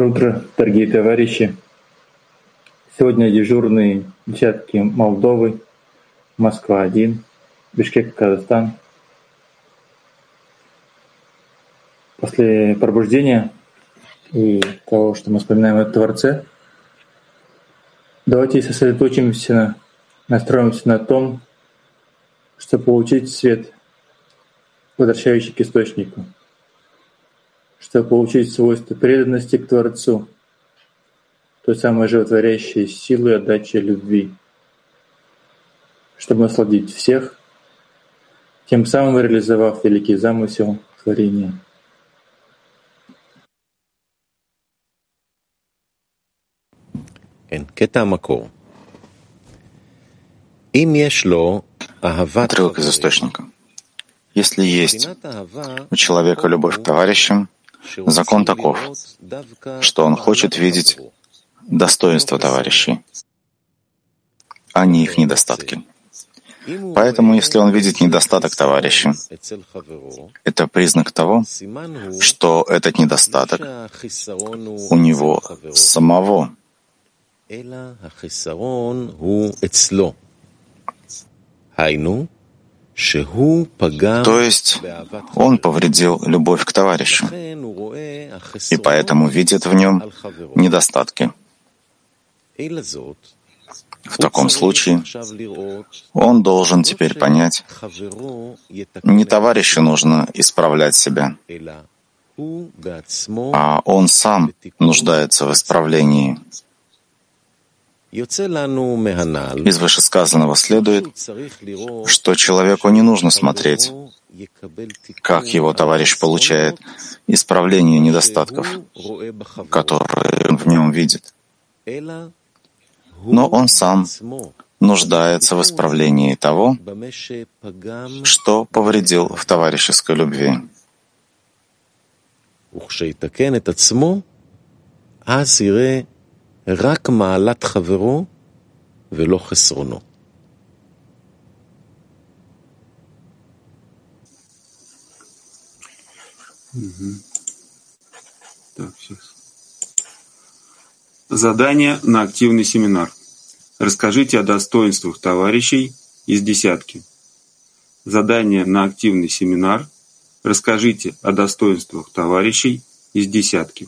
Доброе утро, дорогие товарищи. Сегодня дежурные десятки Молдовы, Москва-1, Бишкек, Казахстан. После пробуждения и того, что мы вспоминаем о Творце, давайте сосредоточимся, настроимся на том, чтобы получить свет, возвращающий к источнику, чтобы получить свойство преданности к Творцу, той самой животворящей силы и отдачи любви, чтобы насладить всех, тем самым реализовав великий замысел творения. Отрывок из источника. Если есть у человека любовь к товарищам, закон таков, что он хочет видеть достоинства товарищей, а не их недостатки. Поэтому, если он видит недостаток товарища, это признак того, что этот недостаток у него самого. То есть он повредил любовь к товарищу, и поэтому видит в нем недостатки. В таком случае он должен теперь понять, не товарищу нужно исправлять себя, а он сам нуждается в исправлении. Из вышесказанного следует, что человеку не нужно смотреть, как его товарищ получает исправление недостатков, которые он в нем видит. Но он сам нуждается в исправлении того, что повредил в товарищеской любви. רק מעלת חברו ולא חסרונו. Так, сейчас. Задание на активный семинар. Расскажите о достоинствах товарищей из десятки. Задание на активный семинар. Расскажите о достоинствах товарищей из десятки.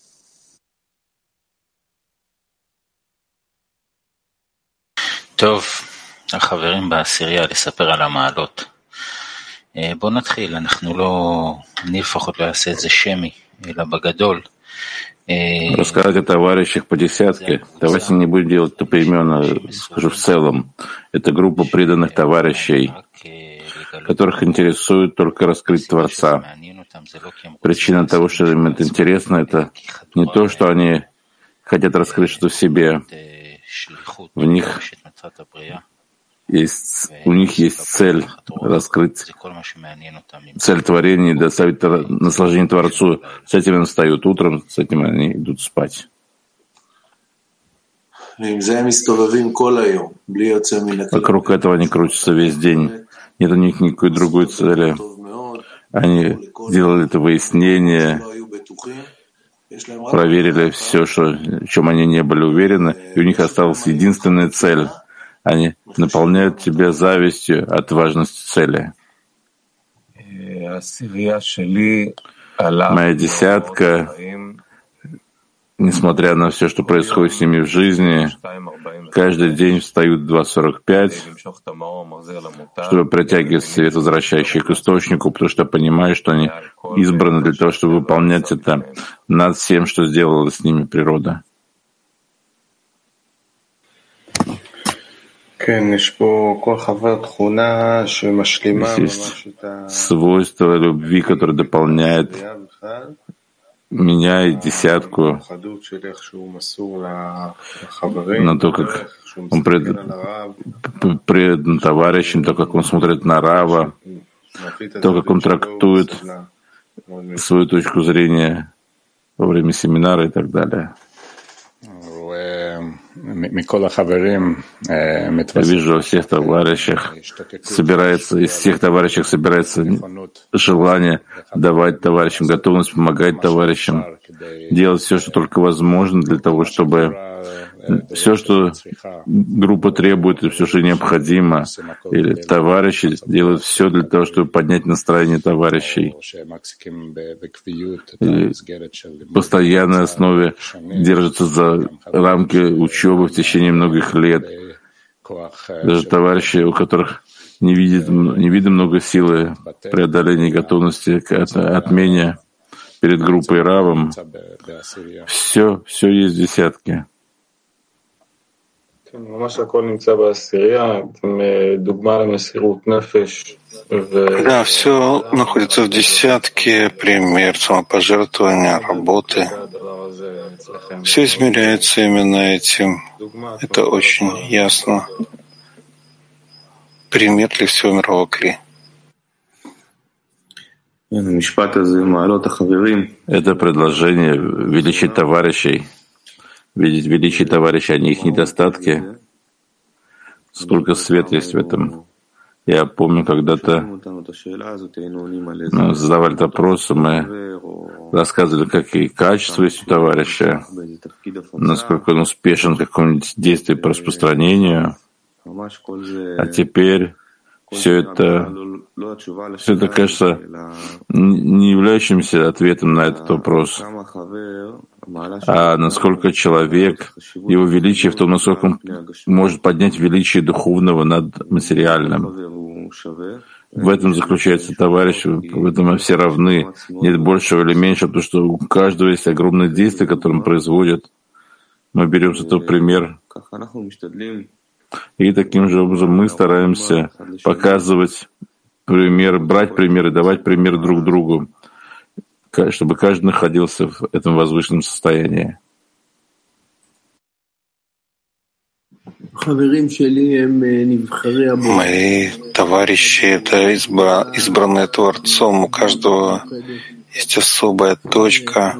טוב, החברים בעשירייה לספר על המעלות. בואו נתחיל, אני לפחות לא אעשה את זה שמי, אלא בגדול. Рассказать о товарищах по десятке. Давайте не будем делать это поименно, скажу в целом. Это группа преданных товарищей, которых интересует только раскрыть Творца. Причина того, что им это интересно, это не то, что они хотят раскрыть что-то в себе. У них есть цель раскрыть цель творения, доставить наслаждение Творцу. С этим они встают утром, с этим они идут спать. Вокруг этого они крутятся весь день. Нет у них никакой другой цели. Они делали это выяснение, проверили все, в чем они не были уверены, и у них осталась единственная цель. Они наполняют тебя завистью от важности цели. Моя десятка, несмотря на все, что происходит с ними в жизни, каждый день встают в 2:45, чтобы притягивать свет, возвращающий к источнику, потому что понимаю, что они избраны для того, чтобы выполнять это над всем, что сделала с ними природа. Здесь есть свойство любви, которое дополняет меня и десятку на то, как он предан товарищам, то, как он смотрит на Рава, то, как он трактует свою точку зрения во время семинара и так далее. вижу во всех товарищах из всех товарищей собирается желание давать товарищам, готовность помогать товарищам, делать все, что только возможно для того, чтобы все, что группа требует, и все, что необходимо, или товарищи делают все для того, чтобы поднять настроение товарищей. Или в постоянной основе держатся за рамки учебы в течение многих лет. Даже товарищи, у которых не видно много силы преодоления готовности к отмене перед группой Равом, все есть в десятке. Да, все находится в десятке, пример самопожертвования, работы. Все измеряется именно этим. Это очень ясно. Пример для всего мирового кли. Это предложение величия товарищей, видеть величие товарищей, а не их недостатки. Сколько света есть в этом. Я помню, когда-то задавали этот вопрос, мы рассказывали, какие качества есть у товарища, насколько он успешен в каком-нибудь действии по распространению. А теперь все это кажется не являющимся ответом на этот вопрос, а насколько человек, его величие в том, насколько он может поднять величие духовного над материальным. В этом заключается товарищ, в этом мы все равны, нет большего или меньшего, потому что у каждого есть огромные действия, которые он производит. Мы берем с этого пример. И таким же образом мы стараемся показывать пример, брать пример и давать пример друг другу, чтобы каждый находился в этом возвышенном состоянии. Мои товарищи — это избранные Творцом. У каждого есть особая точка.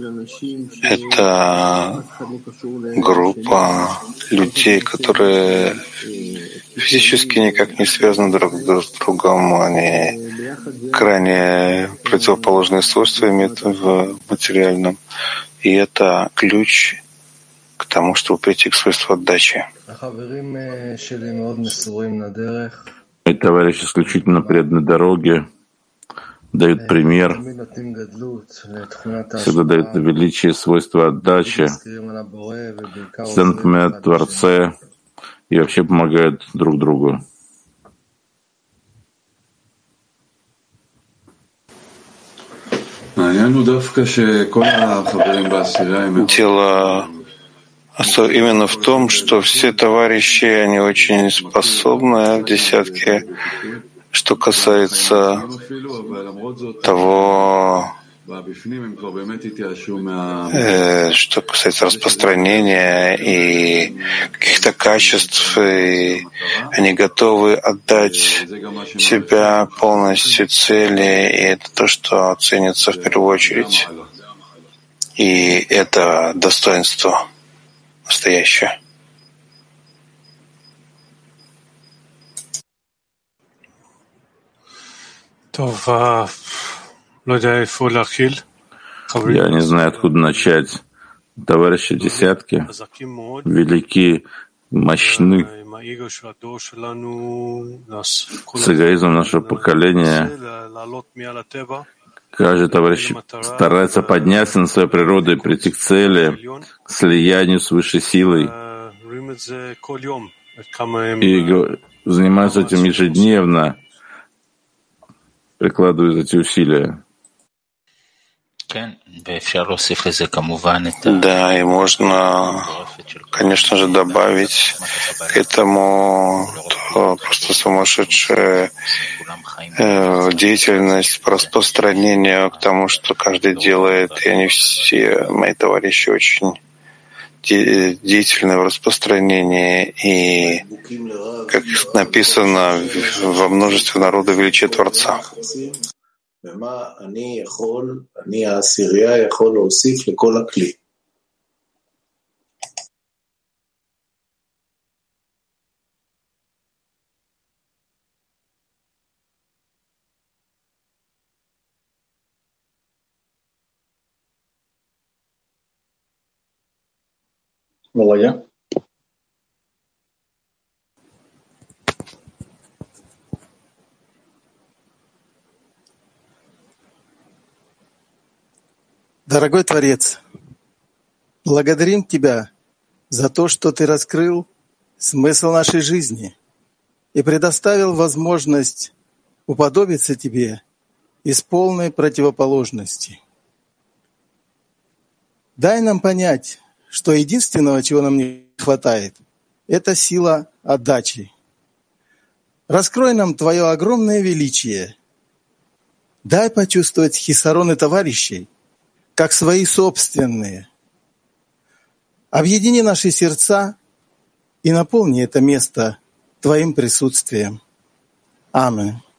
Это группа людей, которые физически никак не связаны друг с другом. Они крайне противоположные свойства имеют в материальном. И это ключ к тому, чтобы прийти к свойству отдачи. Мои товарищи исключительно преданы дороге, дают пример, всегда дают величие, свойства отдачи, всегда напоминают о Творце и вообще помогают друг другу. Дело именно в том, что все товарищи, они очень способны в десятке, что касается того, что касается распространения и каких-то качеств, и они готовы отдать себя полностью цели, и это то, что ценится в первую очередь. И это достоинство настоящее. Я не знаю, откуда начать. Товарищи десятки велики, мощны. С эгоизмом нашего поколения каждый товарищ старается подняться на свою природу и прийти к цели, к слиянию с высшей силой. И занимаются этим ежедневно, прикладывают эти усилия. Да, и можно, конечно же, добавить к этому просто сумасшедшая деятельность по распространению, к тому, что каждый делает, и они все, мои товарищи, очень деятельны в распространении, и, как написано, во множестве народа величие Творца. Валая. Дорогой Творец, благодарим Тебя за то, что Ты раскрыл смысл нашей жизни и предоставил возможность уподобиться Тебе из полной противоположности. Дай нам понять, что единственного, чего нам не хватает, это сила отдачи. Раскрой нам Твое огромное величие. Дай почувствовать хисароны товарищей, как свои собственные. Объедини наши сердца и наполни это место Твоим присутствием. Аминь.